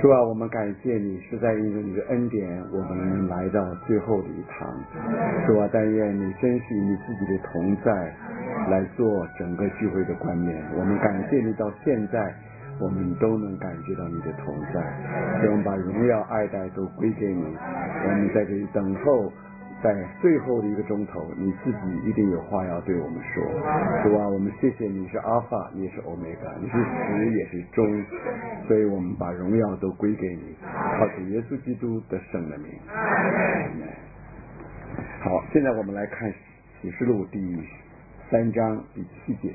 主啊，我们感谢你，是在因着你的恩典，我们来到最后的一堂。主啊，但愿你珍惜你自己的同在，来做整个聚会的冠冕。我们感谢你，到现在我们都能感觉到你的同在，所以我们把荣耀爱戴都归给你。我们在这里等候，在最后的一个钟头，你自己一定有话要对我们说。主啊，我们谢谢你是阿尔法，你也是欧米伽，你是始也是终，所以我们把荣耀都归给你，靠主耶稣基督的圣的名。好，现在我们来看启示录第3章第7节。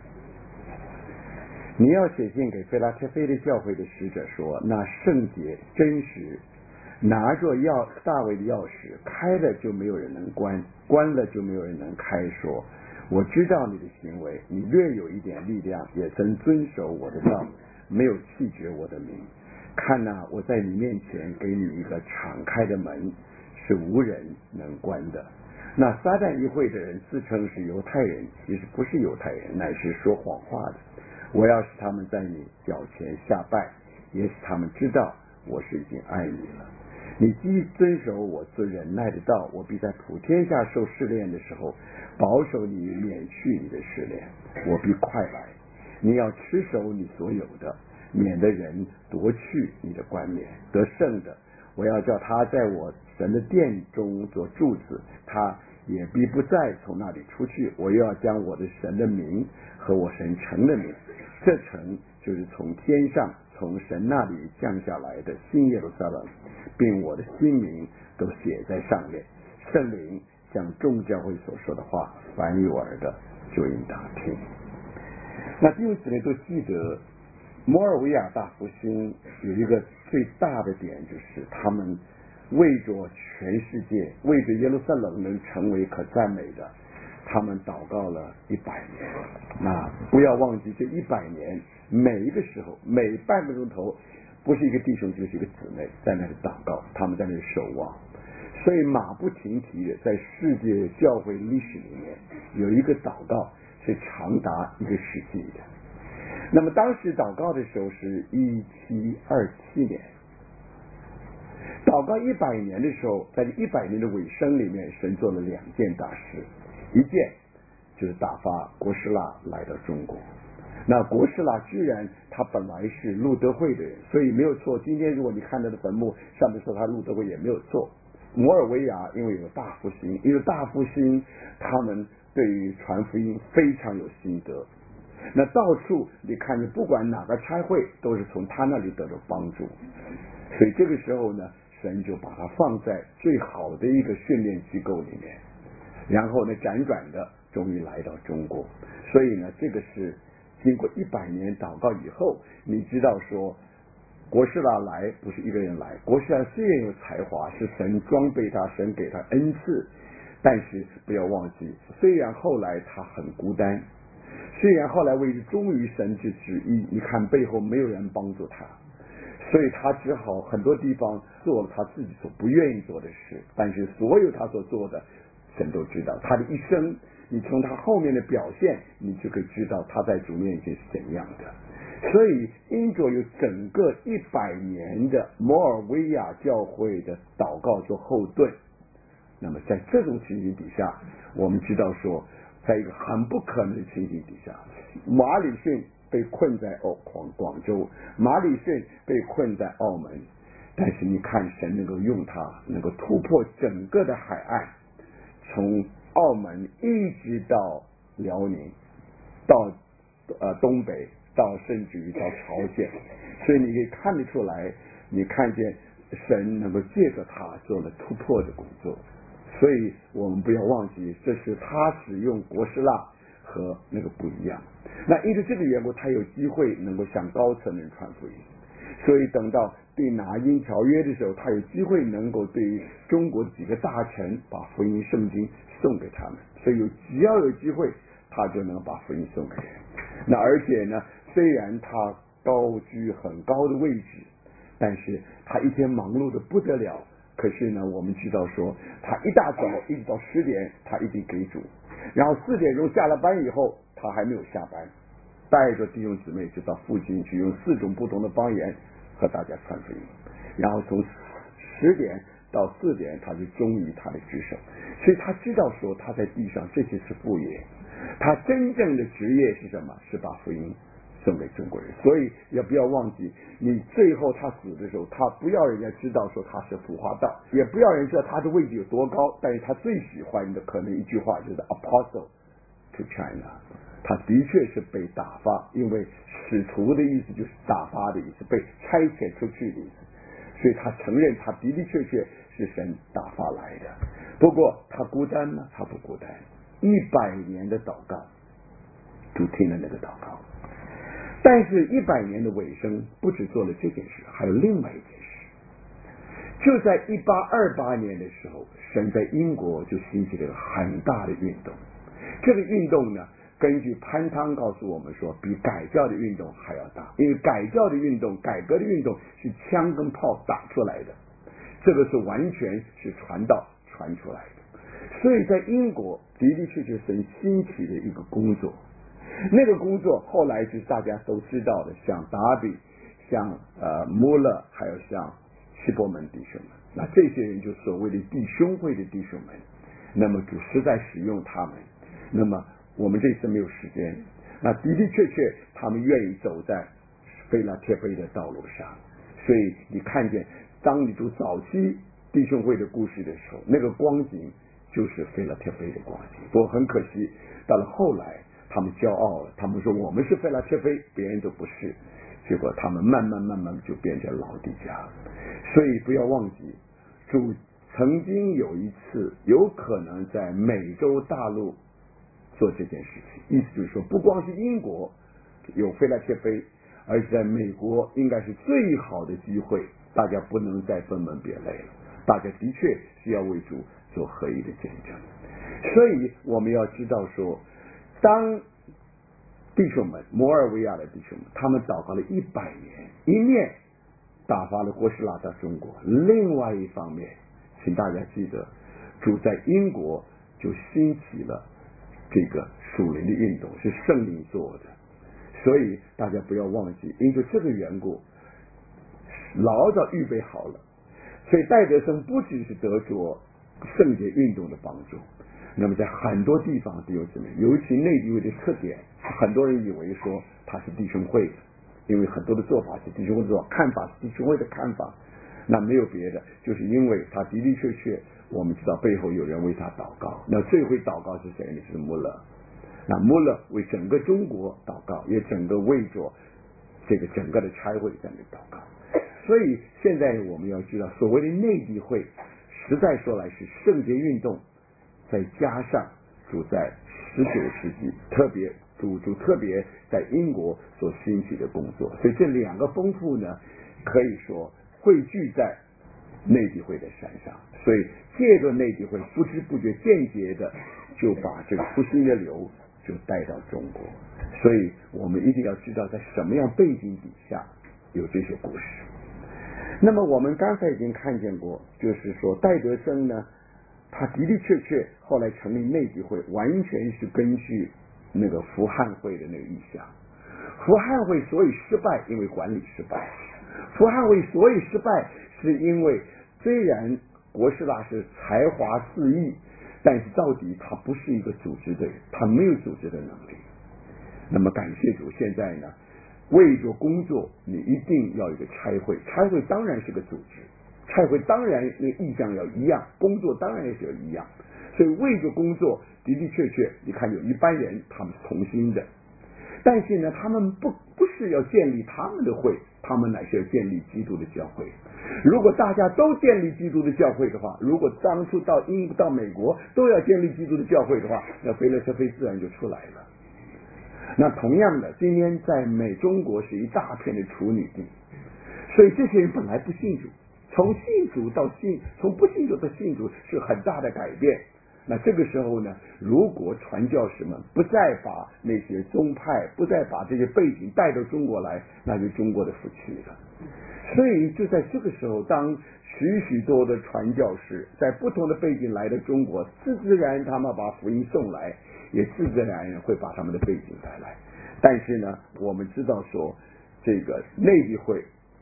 你要写信给腓拉铁非的教会的使者说，那圣洁真实，拿着大卫的钥匙，开了就没有人能关，关了就没有人能开，说我知道你的行为，你略有一点力量，也曾遵守我的道，没有弃绝我的名。看哪，我在你面前给你一个敞开的门，是无人能关的。那撒旦议会的人自称是犹太人，其实不是犹太人，乃是说谎话的。我要使他们在你脚前下拜，也使他们知道我是已经爱你了。你既遵守我所忍耐的道，我必在普天下受试炼的时候，保守你免去你的试炼。我必快来，你要持守你所有的，免得人夺去你的冠冕。得胜的，我要叫他在我神的殿中做柱子，他也必不再从那里出去。我又要将我的神的名和我神城的名，这城就是从天上从神那里降下来的新耶路撒冷，并我的新名都写在上面。圣灵向众教会所说的话，凡有耳的就应当听。那弟兄姊妹都记得，摩尔维亚大复兴有一个最大的点，就是他们为着全世界，为着耶路撒冷能成为可赞美的，他们祷告了100年。那不要忘记，这100年每一个时候，每半个钟头，不是一个弟兄就是一个姊妹在那里祷告，他们在那里守望。所以马不停蹄的，在世界教会历史里面有一个祷告是长达1个世纪的。那么当时祷告的时候是1727年，祷告100年的时候，在100年的尾声里面，神做了2件大事。一件就是打发国师拉来到中国。那国师拉居然他本来是路德会的人，所以没有错。今天如果你看他的坟墓上面说他路德会也没有错。摩尔维亚因为有大复兴，因为大复兴他们对于传福音非常有心得。那到处你看见不管哪个差会都是从他那里得到帮助，所以这个时候呢，神就把他放在最好的一个训练机构里面，然后呢辗转的终于来到中国。所以呢，这个是经过100年祷告以后，你知道说国师拉来不是一个人来，国师拉虽然有才华，是神装备他，神给他恩赐，但是不要忘记，虽然后来他很孤单，虽然后来为忠于神之旨意，你看背后没有人帮助他，所以他只好很多地方做了他自己所不愿意做的事，但是所有他所做的神都知道。他的一生，你从他后面的表现，你就可以知道他在主面前是怎样的。所以因着有整个100年的摩尔维亚教会的祷告做后盾，那么在这种情形底下，我们知道说，在一个很不可能的情形底下，马里逊被困在广州，马里逊被困在澳门，但是你看神能够用他，能够突破整个的海岸，从澳门一直到辽宁，到东北，到甚至于到朝鲜。所以你可以看得出来，你看见神能够借着他做了突破的工作。所以我们不要忘记，这是他使用国师拉和那个不一样。那因为这个缘故，他有机会能够向高层人传福音。所以等到对拿因条约的时候，他有机会能够对于中国几个大臣把福音圣经送给他们。所以只要有机会，他就能把福音送给人。那而且呢，虽然他高居很高的位置，但是他一天忙碌的不得了。可是呢，我们知道说，他一大早一直到10点，他一定给主，然后4点钟下了班以后，他还没有下班，带着弟兄姊妹就到附近去用4种不同的方言和大家传福音，然后从10点到4点他就忠于他的职守，所以他知道说他在地上这些是副业，他真正的职业是什么？是把福音送给中国人。所以也不要忘记，你最后他死的时候，他不要人家知道说他是服化道，也不要人知道他的位置有多高，但是他最喜欢的可能一句话就是 Apostle to China， 他的确是被打发，因为使徒的意思就是打发的意思，被差遣出去的意思，所以他承认他的的确确是神打发来的。不过他孤单吗？他不孤单。100年的祷告，主听了那个祷告。但是100年的尾声，不只做了这件事，还有另外一件事。就在1828年的时候，神在英国就兴起了一个很大的运动。这个运动呢，根据潘汤告诉我们说，比改教的运动还要大。因为改教的运动、改革的运动是枪跟炮打出来的，这个是完全是传道传出来的。所以在英国的的确确神兴起的一个工作。那个工作后来就是大家都知道的，像达比、像穆勒，还有像希伯门弟兄们，那这些人就所谓的弟兄会的弟兄们，那么主实在使用他们。那么我们这次没有时间，那的的确确他们愿意走在腓拉铁非的道路上。所以你看见当你读早期弟兄会的故事的时候，那个光景就是腓拉铁非的光景。不过很可惜，到了后来他们骄傲了，他们说我们是腓拉铁非，别人都不是，结果他们慢慢就变成老底家。所以不要忘记，主曾经有一次有可能在美洲大陆做这件事情，意思就是说不光是英国有腓拉铁非，而且在美国应该是最好的机会，大家不能再分门别类了，大家的确是要为主做合一的见证。所以我们要知道说，当弟兄们，摩尔维亚的弟兄们，他们祷告了100年，一面打发了哥斯拉到中国，另外一方面，请大家记得，主在英国就兴起了这个属灵的运动，是圣灵做的。所以大家不要忘记，因为这个缘故，老早预备好了。所以戴德生不只是得着圣洁运动的帮助，那么在很多地方都有这么，尤其内地会的特点，很多人以为说他是弟兄会的，因为很多的做法是弟兄会的做法，看法是弟兄会的看法，那没有别的，就是因为他的的确确，我们知道背后有人为他祷告。那最会祷告是谁呢？是穆勒。那穆勒为整个中国祷告，也整个为着这个整个的差会在那祷告。所以现在我们要知道，所谓的内地会，实在说来是圣洁运动，再加上主在19世纪特别主特别在英国所兴起的工作，所以这两个丰富呢，可以说汇聚在内地会的山上。所以借着内地会，不知不觉间接的就把这个复兴的流就带到中国。所以我们一定要知道在什么样背景底下有这些故事。那么我们刚才已经看见过，就是说戴德生呢，他的的确确后来成立内地会，完全是根据那个福汉会的那个意向。福汉会所以失败，因为管理失败。福汉会所以失败，是因为虽然国师大是才华四溢，但是到底他不是一个组织的人，他没有组织的能力。那么感谢主，现在呢，为着工作，你一定要有一个差会，差会当然是个组织，差会当然那个意向要一样，工作当然也是要一样。所以为着工作，的的确确，你看有一般人他们是同心的，但是呢，他们不是要建立他们的会，他们乃是要建立基督的教会。如果大家都建立基督的教会的话，如果当初到英国到美国都要建立基督的教会的话，那腓拉铁非自然就出来了。那同样的，今天在中国是一大片的处女地，所以这些人本来不信主，从信主到从不信主到信主是很大的改变。那这个时候呢，如果传教士们不再把那些宗派，不再把这些背景带到中国来，那就中国的福气了。所以就在这个时候，当许多的传教士在不同的背景来到中国，自然他们把福音送来，也自然会把他们的背景带来。但是呢，我们知道说，这个内地会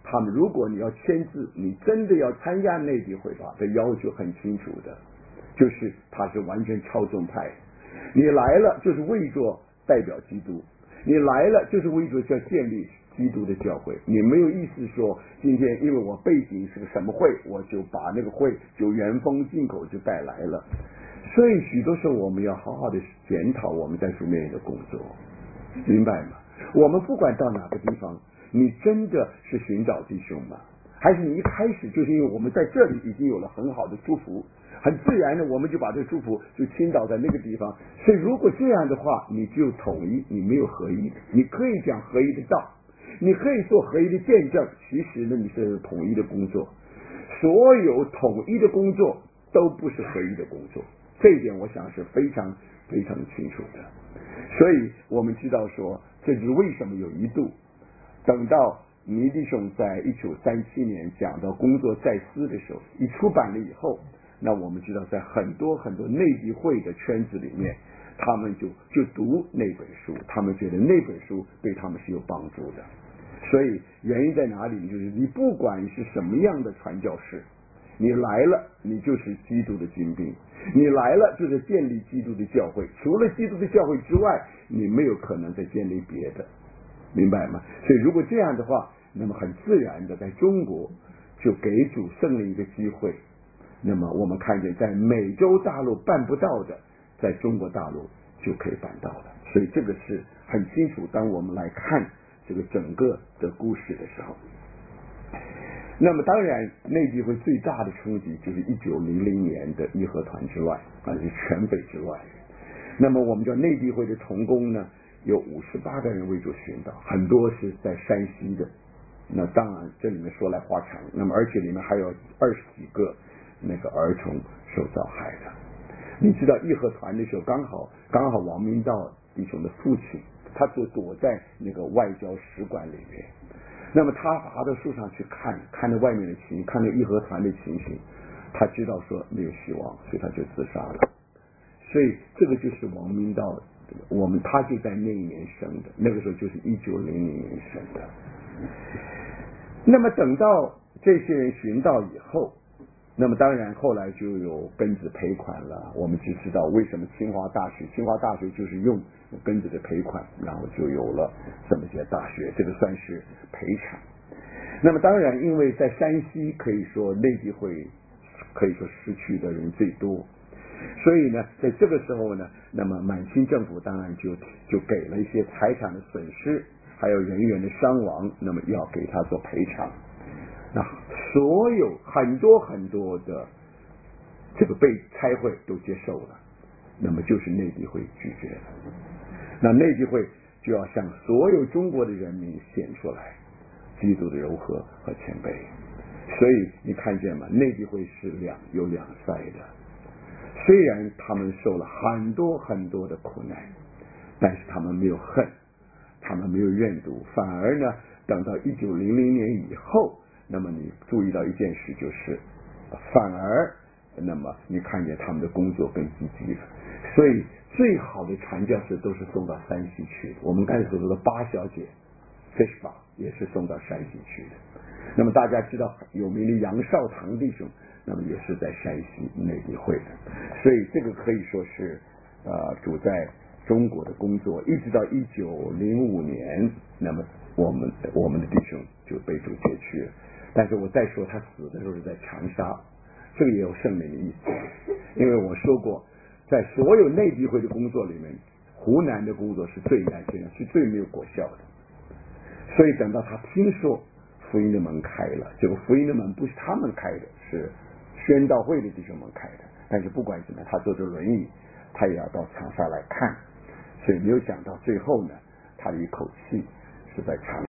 他们如果你要签字，你真的要参加内地会的话，这要求很清楚的，就是他是完全超宗派，你来了就是为着代表基督，你来了就是为着要建立基督的教会，你没有意思说今天因为我背景是个什么会，我就把那个会就原封进口就带来了。所以许多时候我们要好好的检讨我们在主面前的工作，明白吗？我们不管到哪个地方，你真的是寻找弟兄吗？还是你一开始就是因为我们在这里已经有了很好的祝福，很自然的我们就把这个祝福就倾倒在那个地方。所以如果这样的话，你只有统一，你没有合一。你可以讲合一的道，你可以做合一的见证，其实呢你是统一的工作。所有统一的工作都不是合一的工作，这一点我想是非常非常清楚的。所以我们知道说，这就是为什么有一度等到尼弟兄在1937年讲到工作在思的时候一出版了以后，那我们知道在很多很多内地会的圈子里面，他们就读那本书，他们觉得那本书对他们是有帮助的。所以原因在哪里？就是你不管是什么样的传教士，你来了你就是基督的精兵，你来了就是建立基督的教会，除了基督的教会之外，你没有可能再建立别的，明白吗？所以如果这样的话，那么很自然的在中国就给主圣灵一个机会，那么我们看见在美洲大陆办不到的，在中国大陆就可以办到了。所以这个是很清楚，当我们来看这个整个的故事的时候，那么当然内地会最大的冲击就是1900年的义和团之乱，是全北之乱。那么我们叫内地会的同工呢，有58个人为主殉道，很多是在山西的。那当然这里面说来话长，那么而且里面还有20几个那个儿童受遭害的。你知道义和团的时候，刚好王明道弟兄的父亲，他就躲在那个外交使馆里面。那么他爬到树上去看着外面的情形，看着义和团的情形，他知道说没有希望，所以他就自杀了。所以这个就是王明道，他就在那一年生的，那个时候就是1900年生的。那么等到这些人寻道以后，那么当然后来就有庚子赔款了。我们就知道为什么清华大学就是用庚子的赔款，然后就有了这么些大学，这个算是赔偿。那么当然因为在山西可以说内地会可以说失去的人最多，所以呢在这个时候呢，那么满清政府当然就给了一些财产的损失，还有人员的伤亡，那么要给他做赔偿。那所有很多的这个被差会都接受了，那么就是内地会拒绝了。那内地会就要向所有中国的人民显出来基督的柔和和谦卑。所以你看见吗？内地会是有两塞的，虽然他们受了很多的苦难，但是他们没有恨，他们没有怨毒，反而呢等到1900年以后，那么你注意到一件事，就是反而那么你看见他们的工作更积极了。所以最好的传教士都是送到山西去的。我们刚才所说的八小姐 Fishbach 也是送到山西去的。那么大家知道有名的杨少堂弟兄，那么也是在山西内地会的。所以这个可以说是主在中国的工作，一直到1905年，那么我们的弟兄就被主接去了。但是我再说他死的时候是在长沙，这个也有圣灵的意思。因为我说过，在所有内地会的工作里面，湖南的工作是最难听的，是最没有果效的。所以等到他听说福音的门开了，这个福音的门不是他们开的，是宣道会的弟兄们开的。但是不管怎么样，他坐着轮椅，他也要到长沙来看。所以没有想到最后呢，他的一口气是在长